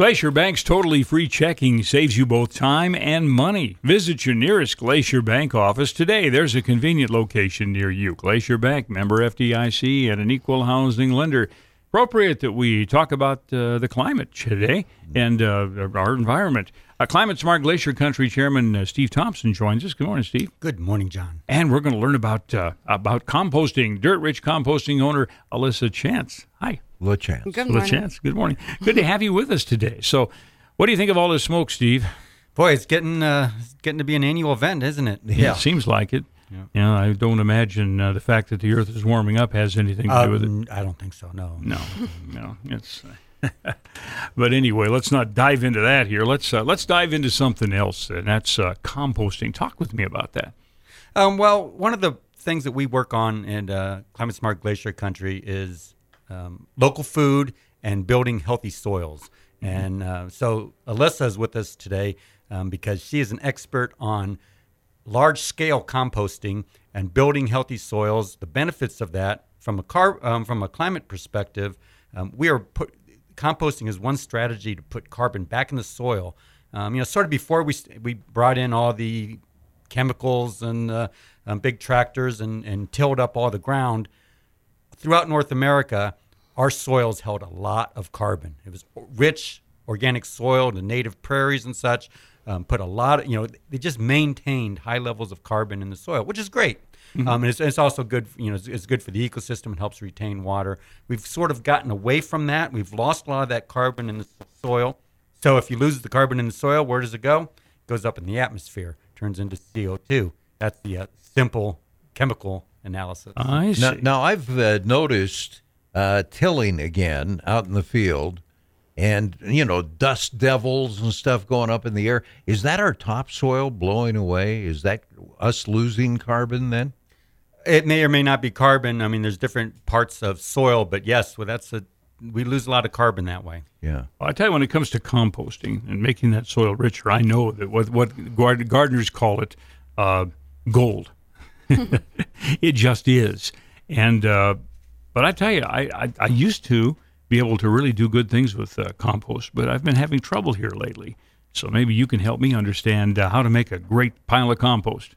Glacier Bank's totally free checking saves you both time and money. Visit your nearest Glacier Bank office today. There's a convenient location near you. Glacier Bank, member FDIC, and an equal housing lender. Appropriate that we talk about the climate today and our environment. Climate Smart Glacier Country Chairman Steve Thompson joins us. Good morning, Steve. Good morning, John. And we're going to learn about composting. Dirt Rich Composting owner Alyssa Chance. Hi. LaChance. Good morning. LaChance. Good morning. Good to have you with us today. So, what do you think of all this smoke, Steve? Boy, it's getting to be an annual event, isn't it? Yeah, it seems like it. Yeah. I don't imagine the fact that the Earth is warming up has anything to do with it. I don't think so. No. It's. But anyway, let's not dive into that here. Let's dive into something else, and that's composting. Talk with me about that. Well, one of the things that we work on in Climate Smart Glacier Country is local food and building healthy soils. And so Alyssa is with us today because she is an expert on large-scale composting and building healthy soils. The benefits of that from a climate perspective, composting is one strategy to put carbon back in the soil. Sort of before we brought in all the chemicals and big tractors and tilled up all the ground, throughout North America, our soils held a lot of carbon. It was rich organic soil, the native prairies and such, put a lot of, they just maintained high levels of carbon in the soil, which is great. Mm-hmm. And it's also good, it's good for the ecosystem. It helps retain water. We've sort of gotten away from that. We've lost a lot of that carbon in the soil. So if you lose the carbon in the soil, where does it go? It goes up in the atmosphere, turns into CO2. That's the simple chemical analysis. I see. Now I've noticed tilling again out in the field, and dust devils and stuff going up in the air. Is that our topsoil blowing away? Is that us losing carbon then? It may or may not be carbon. I mean, there's different parts of soil, but yes, we lose a lot of carbon that way. Yeah. Well, I tell you, when it comes to composting and making that soil richer, I know that what gardeners call it gold. It just is. And but I tell you, I used to be able to really do good things with compost, but I've been having trouble here lately. So maybe you can help me understand how to make a great pile of compost.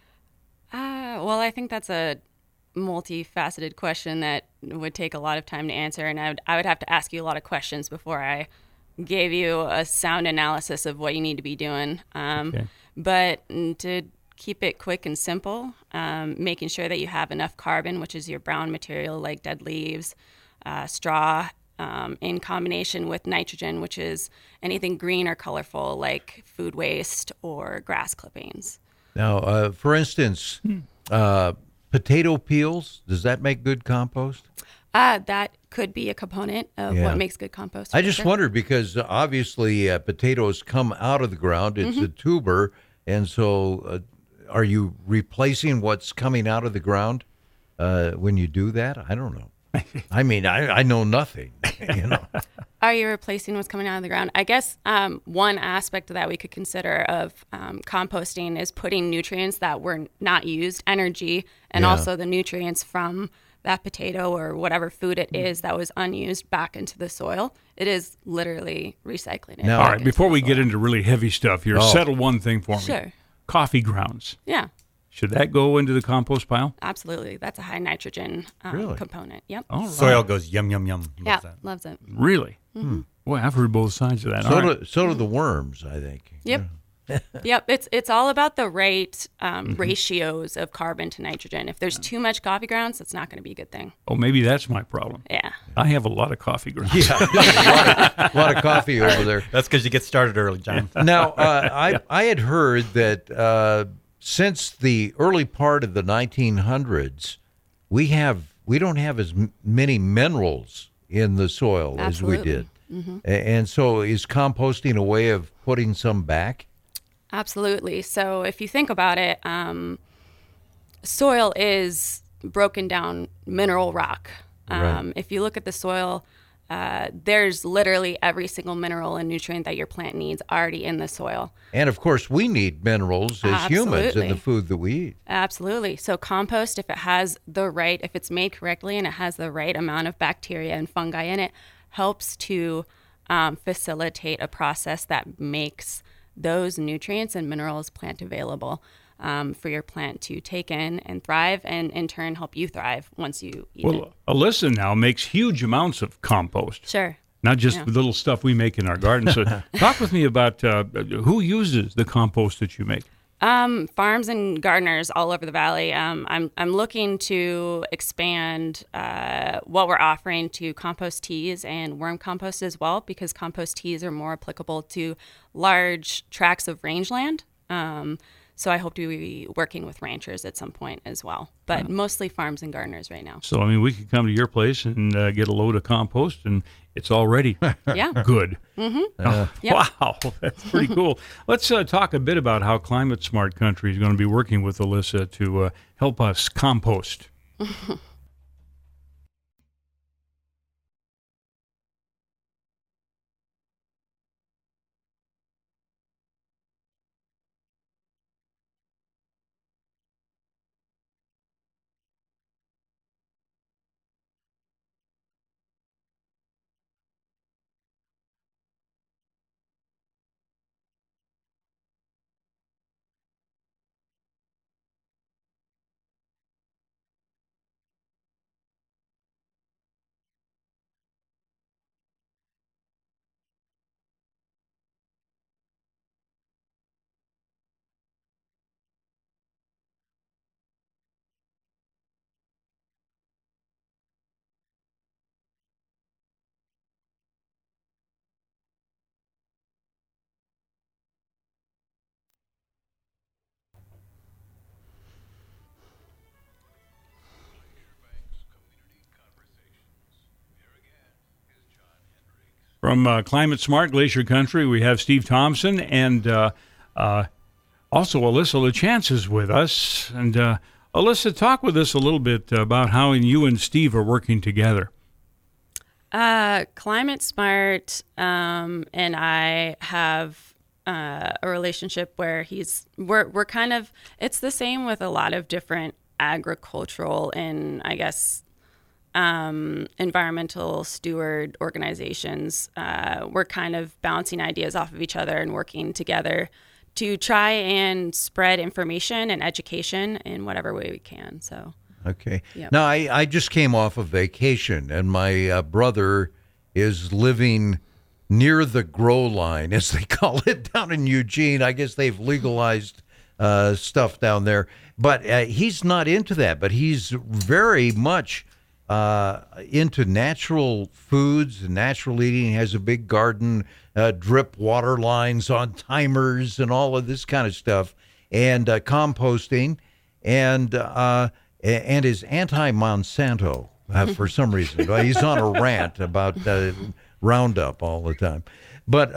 Well, I think that's a multifaceted question that would take a lot of time to answer, and I would have to ask you a lot of questions before I gave you a sound analysis of what you need to be doing. Okay. But to keep it quick and simple, making sure that you have enough carbon, which is your brown material like dead leaves, straw, in combination with nitrogen, which is anything green or colorful like food waste or grass clippings. Now, for instance, potato peels, does that make good compost? That could be a component of what makes good compost. I just wondered because obviously potatoes come out of the ground. It's a tuber. And so are you replacing what's coming out of the ground when you do that? I don't know. I mean, I know nothing, Are you replacing what's coming out of the ground? I guess one aspect that we could consider of composting is putting nutrients that were not used, energy, and also the nutrients from that potato or whatever food it is that was unused back into the soil. It is literally recycling it. Now, all right, before we get into really heavy stuff here, settle one thing for me. Sure. Coffee grounds. Yeah. Should that go into the compost pile? Absolutely. That's a high nitrogen component. Yep. All right. Soil goes yum, yum, yum. Loves it. Really? Mm-hmm. Boy, I've heard both sides of that. So do the worms, I think. Yep. Yep. It's all about the right ratios of carbon to nitrogen. If there's too much coffee grounds, it's not going to be a good thing. Oh, maybe that's my problem. Yeah. I have a lot of coffee grounds. Yeah, a lot of coffee over there. That's because you get started early, John. Now, I had heard that since the early part of the 1900s, we don't have as many minerals in the soil as we did. Mm-hmm. And so is composting a way of putting some back? Absolutely. So if you think about it, soil is broken down mineral rock. Right. If you look at the soil, there's literally every single mineral and nutrient that your plant needs already in the soil. And of course, we need minerals as humans in the food that we eat. Absolutely. So compost, if it's made correctly and it has the right amount of bacteria and fungi in it, helps to facilitate a process that makes those nutrients and minerals plant available for your plant to take in and thrive, and in turn help you thrive once you eat it. Well, Alyssa now makes huge amounts of compost. Sure. Not just the little stuff we make in our garden. So talk with me about who uses the compost that you make. Farms and gardeners all over the valley. I'm looking to expand what we're offering to compost teas and worm compost as well, because compost teas are more applicable to large tracts of rangeland. So I hope to be working with ranchers at some point as well, but mostly farms and gardeners right now. So, I mean, we could come to your place and get a load of compost, and it's already Yeah. good. Yep. Wow, that's pretty cool. Let's talk a bit about how Climate Smart Country is going to be working with Alyssa to help us compost. From Climate Smart Glacier Country, we have Steve Thompson and also Alyssa LaChance is with us. And Alyssa, talk with us a little bit about how you and Steve are working together. Climate Smart and I have a relationship where we're kind of, it's the same with a lot of different agricultural and I guess environmental steward organizations. We're kind of bouncing ideas off of each other and working together to try and spread information and education in whatever way we can. So. Okay. Yep. Now, I just came off of vacation, and my brother is living near the grow line, as they call it, down in Eugene. I guess they've legalized stuff down there. But he's not into that, but he's very much into natural foods and natural eating. He has a big garden, drip water lines on timers and all of this kind of stuff, and composting, and is anti-Monsanto for some reason. He's on a rant about Roundup all the time. But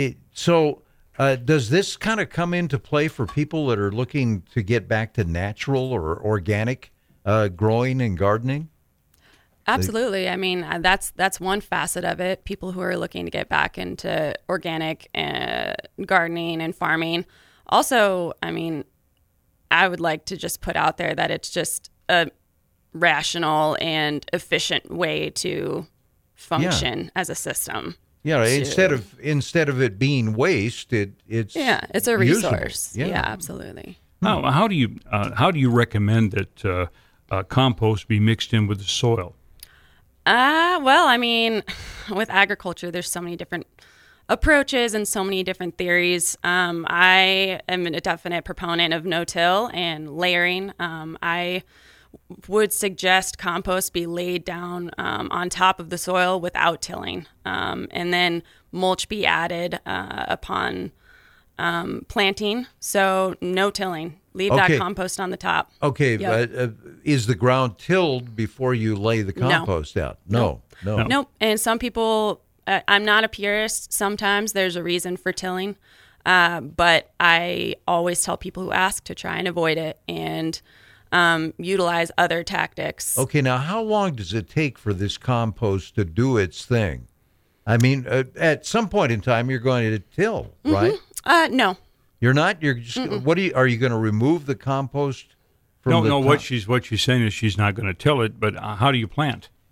does this kind of come into play for people that are looking to get back to natural or organic growing and gardening? Absolutely. I mean, that's one facet of it. People who are looking to get back into organic gardening and farming. Also, I mean, I would like to just put out there that it's just a rational and efficient way to function as a system. Yeah, instead of it being waste, it's a resource. Usable. Yeah, absolutely. How do you recommend that compost be mixed in with the soil? Well, I mean, with agriculture, there's so many different approaches and so many different theories. I am a definite proponent of no-till and layering. I would suggest compost be laid down on top of the soil without tilling, and then mulch be added upon planting. So no tilling. Leave that compost on the top. Okay, Yep. Is the ground tilled before you lay the compost out? No. Nope. And some people, I'm not a purist. Sometimes there's a reason for tilling, but I always tell people who ask to try and avoid it and utilize other tactics. Okay, now how long does it take for this compost to do its thing? I mean, at some point in time, you're going to till, right? No. You're not. You're just. What are you going to remove the compost from? No. What she's saying is she's not going to till it. But how do you plant?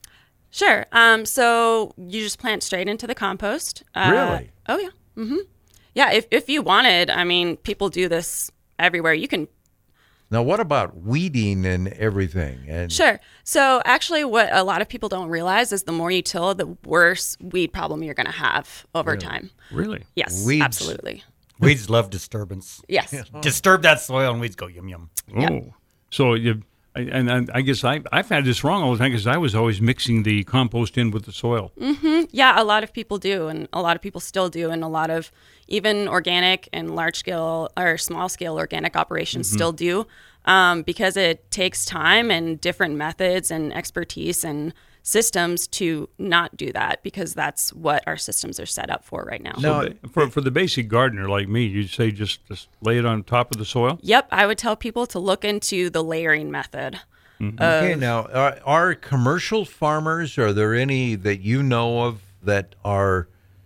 Sure. So you just plant straight into the compost. Really? Oh, yeah. Yeah, if you wanted, I mean, people do this everywhere. You can. Now, what about weeding and everything? And Sure. So actually what a lot of people don't realize is the more you till, the worse weed problem you're going to have over time. Really? Yes, Weeds. absolutely. Weeds love disturbance. Yes. Disturb that soil and weeds go yum yum. Oh, so I guess I've had this wrong all the time because I was always mixing the compost in with the soil. Yeah, a lot of people do, and a lot of people still do, and a lot of even organic and large scale or small scale organic operations still do, because it takes time and different methods and expertise and systems to not do that, because that's what our systems are set up for right now. No, For the basic gardener like me, you'd say just lay it on top of the soil? Yep, I would tell people to look into the layering method. okay. Now, are commercial farmers? Are there any that you know of that are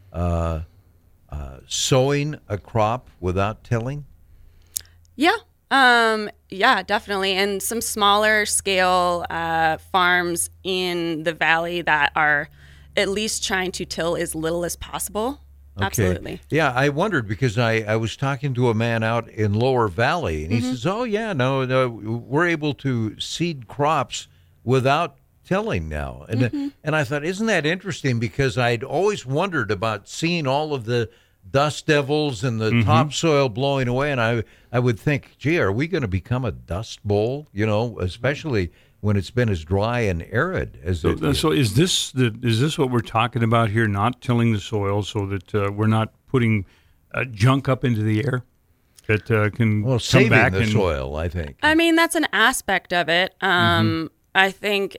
sowing a crop without tilling? Yeah. Yeah, definitely. And some smaller scale farms in the valley that are at least trying to till as little as possible. Okay. Absolutely. Yeah, I wondered because I was talking to a man out in Lower Valley, and he says, "Oh yeah, no, we're able to seed crops without tilling now." And I thought, isn't that interesting? Because I'd always wondered about seeing all of the dust devils and the topsoil blowing away, and I would think, gee, are we going to become a dust bowl? You know, especially when it's been as dry and arid as it is. So is this what we're talking about here? Not tilling the soil so that we're not putting junk up into the air that can come saving back the and soil, I think. I mean, that's an aspect of it. I think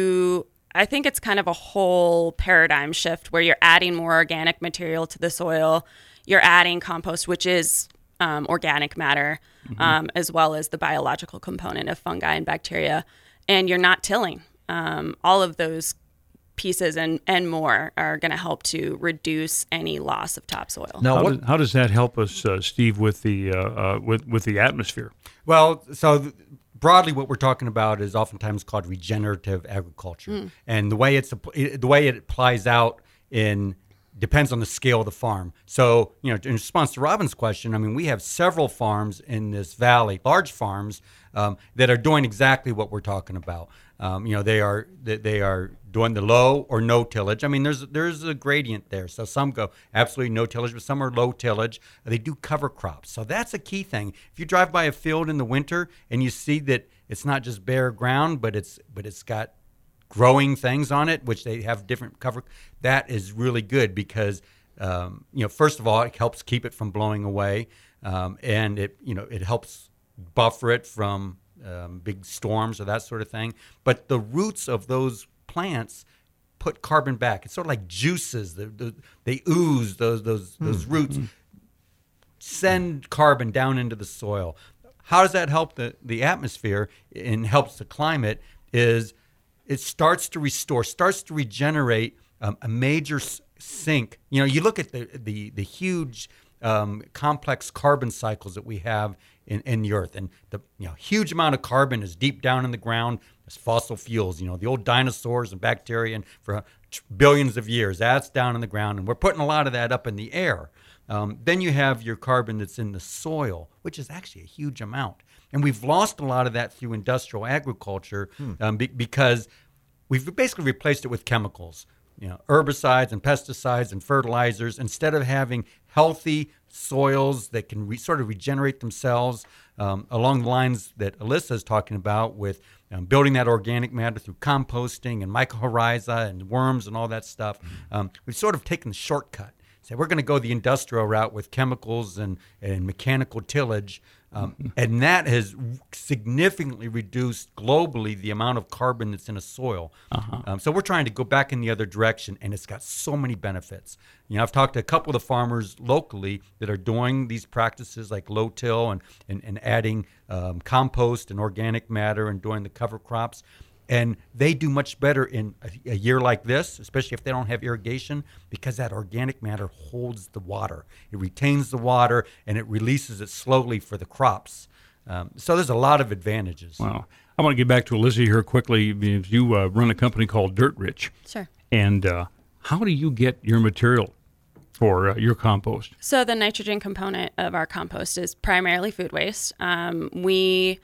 I think it's kind of a whole paradigm shift where you're adding more organic material to the soil. You're adding compost, which is organic matter, as well as the biological component of fungi and bacteria. And you're not tilling. All of those pieces and more are going to help to reduce any loss of topsoil. Now, how does that help us, Steve, with the atmosphere? Well, broadly, what we're talking about is oftentimes called regenerative agriculture, and the way it applies out depends on the scale of the farm. So, in response to Robin's question, I mean, we have several farms in this valley, large farms, that are doing exactly what we're talking about. They are doing the low or no tillage. I mean, there's a gradient there. So some go absolutely no tillage, but some are low tillage. They do cover crops. So that's a key thing. If you drive by a field in the winter and you see that it's not just bare ground, but it's got growing things on it, which they have different cover, that is really good because first of all, it helps keep it from blowing away, and it helps buffer it from big storms or that sort of thing. But the roots of those plants put carbon back. It's sort of like juices. They ooze those roots, send carbon down into the soil. How does that help the atmosphere and helps the climate? Is it starts to restore, starts to regenerate a major sink. You look at the huge complex carbon cycles that we have in the earth, and the huge amount of carbon is deep down in the ground as fossil fuels. The old dinosaurs and bacteria, and for billions of years, that's down in the ground, and we're putting a lot of that up in the air. Then you have your carbon that's in the soil, which is actually a huge amount. And we've lost a lot of that through industrial agriculture because we've basically replaced it with chemicals, herbicides and pesticides and fertilizers, instead of having healthy soils that can sort of regenerate themselves along the lines that Alyssa is talking about with building that organic matter through composting and mycorrhiza and worms and all that stuff. We've sort of taken the shortcut. So we're going to go the industrial route with chemicals and mechanical tillage, and that has significantly reduced globally the amount of carbon that's in a soil. So we're trying to go back in the other direction, and it's got so many benefits. I've talked to a couple of the farmers locally that are doing these practices like low till and adding compost and organic matter and doing the cover crops. And they do much better in a year like this, especially if they don't have irrigation, because that organic matter holds the water. It retains the water, and it releases it slowly for the crops. So there's a lot of advantages. Wow. I want to get back to Alyssa here quickly. You run a company called Dirt Rich. Sure. And how do you get your material for your compost? So the nitrogen component of our compost is primarily food waste. We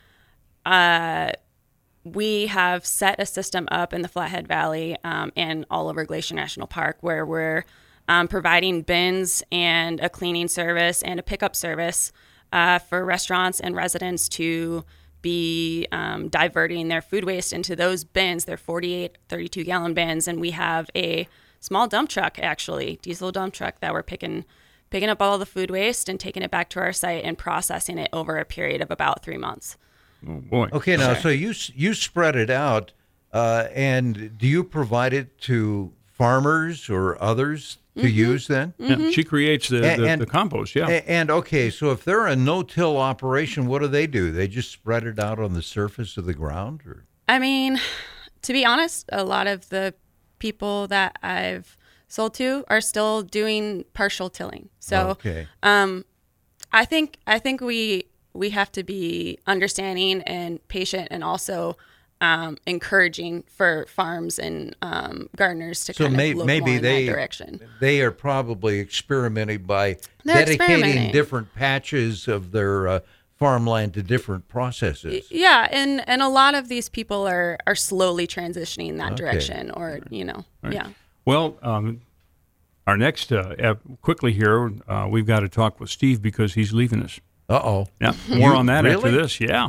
have set a system up in the Flathead Valley and all over Glacier National Park where we're providing bins and a cleaning service and a pickup service for restaurants and residents to be diverting their food waste into those bins. They're 48, 32-gallon bins, and we have a small dump truck, actually, diesel dump truck that we're picking up all the food waste and taking it back to our site and processing it over a period of about 3 months. Oh, boy. Okay, now, so you spread it out, and do you provide it to farmers or others to use then? Yeah, she creates the compost, yeah. And okay, so if they're a no-till operation, what do? They just spread it out on the surface of the ground? Or? I mean, to be honest, a lot of the people that I've sold to are still doing partial tilling. So okay. I think we have to be understanding and patient and also encouraging for farms and gardeners to kind of look more in that direction. They are probably experimenting by They're dedicating different patches of their farmland to different processes. Yeah, and a lot of these people are slowly transitioning that direction, or Right. yeah. Well, our next quickly here, we've got to talk with Steve because he's leaving us. Uh-oh. Yeah, more on that after really? this. Yeah.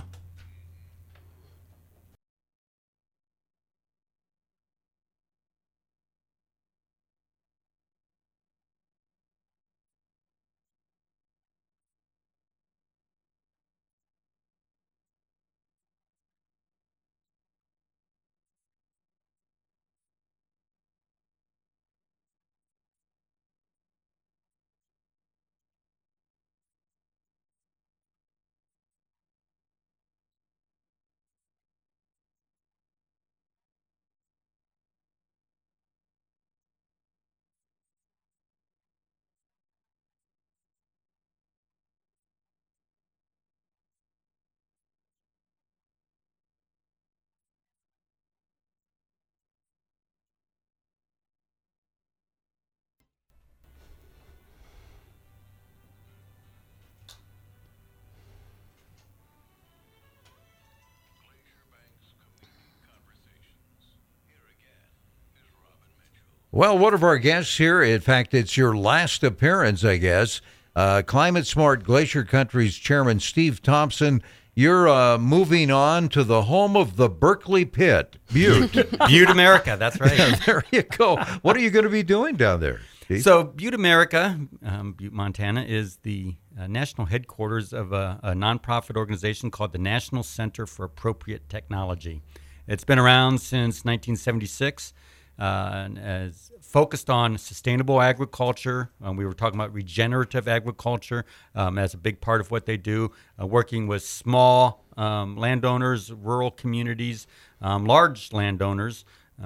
Well, one of our guests here, in fact, it's your last appearance, I guess, Climate Smart Glacier Country's chairman, Steve Thompson. You're moving on to the home of the Berkeley Pit, Butte. Butte, America. That's right. There you go. What are you going to be doing down there, Steve? So Butte, America, Butte, Montana, is the national headquarters of a nonprofit organization called the National Center for Appropriate Technology. It's been around since 1976. As focused on sustainable agriculture. We were talking about regenerative agriculture as a big part of what they do, working with small landowners, rural communities, large landowners.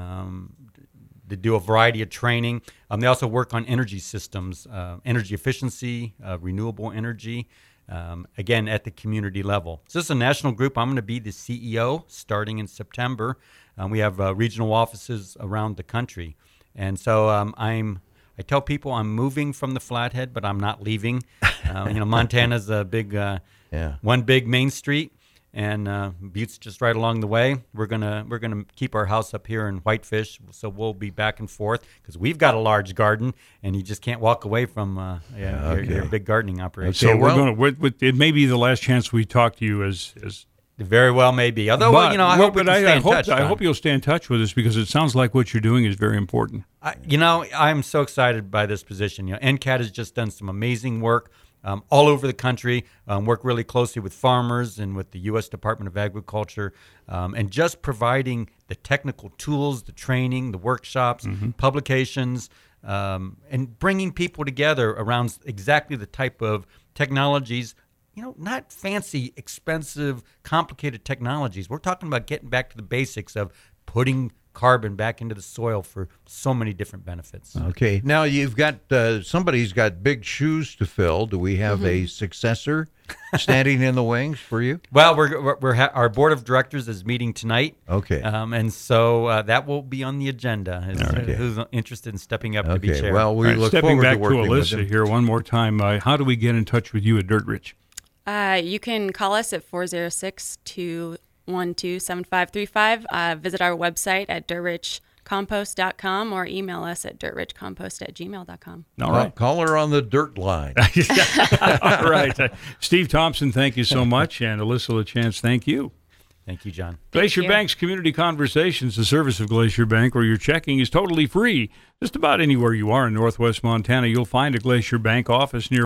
They do a variety of training. They also work on energy systems, energy efficiency, renewable energy, again, at the community level. So this is a national group. I'm going to be the CEO starting in September. We have regional offices around the country. And so I tell people I'm moving from the Flathead, but I'm not leaving. Montana's a big, one big main street, and Butte's just right along the way. We're gonna keep our house up here in Whitefish, so we'll be back and forth because we've got a large garden, and you just can't walk away from your big gardening operation. So it may be the last chance we talk to you as very well may be. Although, I hope we can stay in touch. I hope you'll stay in touch with us because it sounds like what you're doing is very important. I'm so excited by this position. NCAT has just done some amazing work all over the country, work really closely with farmers and with the U.S. Department of Agriculture, and just providing the technical tools, the training, the workshops, publications, and bringing people together around exactly the type of technologies, not fancy, expensive, complicated technologies. We're talking about getting back to the basics of putting carbon back into the soil for so many different benefits. Okay. Now you've got somebody's got big shoes to fill. Do we have a successor standing in the wings for you? Well, our board of directors is meeting tonight. Okay. And so that will be on the agenda. Who's interested in stepping up to be chair? Well, we look stepping forward back to working with Alyssa him. here one more time. How do we get in touch with you at Dirt Rich? You can call us at 406-212-7535. Visit our website at dirtrichcompost.com or email us at dirtrichcompost@gmail.com. All right. Call her on the dirt line. All right. Steve Thompson, thank you so much. And Alyssa LaChance, thank you. Thank you, John. Glacier you. Bank's Community Conversations, the service of Glacier Bank, where your checking is totally free. Just about anywhere you are in Northwest Montana, you'll find a Glacier Bank office near